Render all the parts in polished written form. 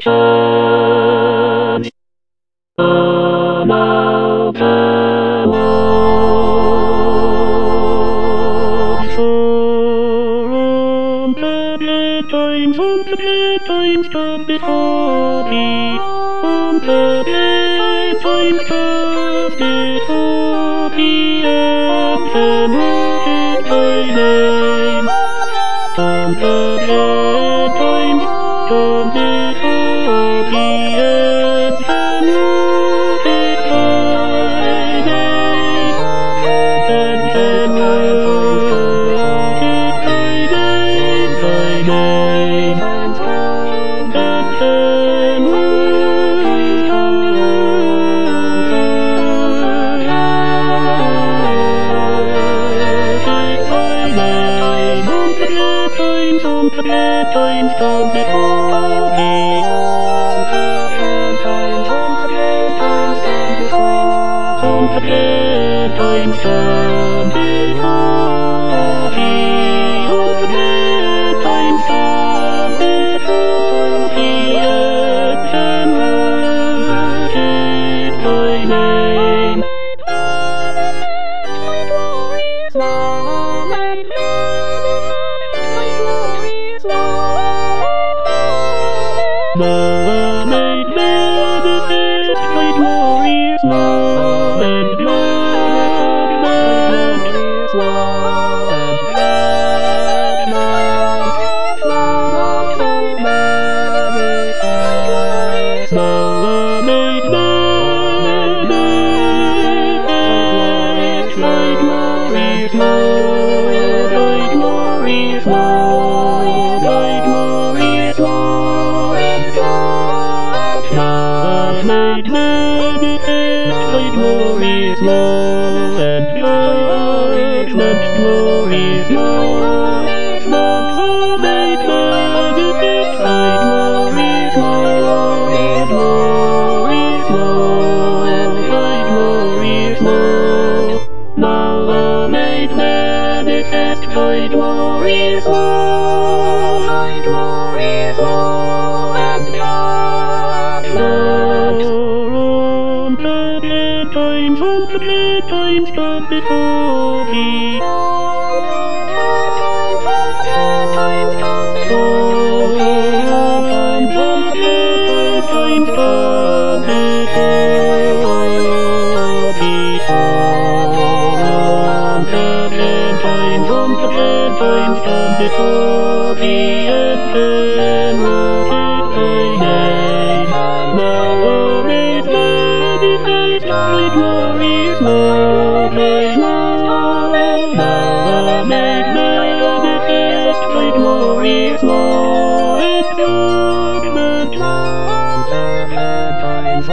church above the walls. From the dead times come before thee. From the dead times come before thee, and rooted thy name. From the dead times come before thee, and rooted thy name. And rooted thy name, thy name. From the dead times come before thee. From the dead times come before thee. From the dead times come before thee, and rooted thy name. Love made manifest thy glorious love, and blood manifest love, and blood manifest love, manifest love made manifest thy glorious love, thy glorious love, thy glorious love. Love made manifest thy glorious love, and glorious glorious love. Love made manifest thy glorious love, glorious love, thy glorious love. Love made manifest thy glorious love, thy glorious love, and from the dead times come before thee. From the dead times come before thee. From the dead times come before thee, and rooted thy name. Love made manifest thy glorious love, thy love. Love made manifest thy glorious love, and judgment from the dead times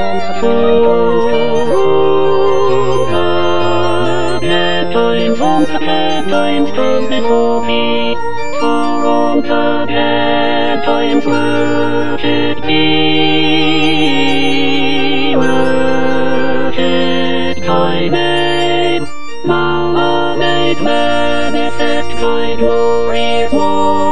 come before thee. From the dead times rooted thee, rooted thy name. Love made manifest thy glorious love.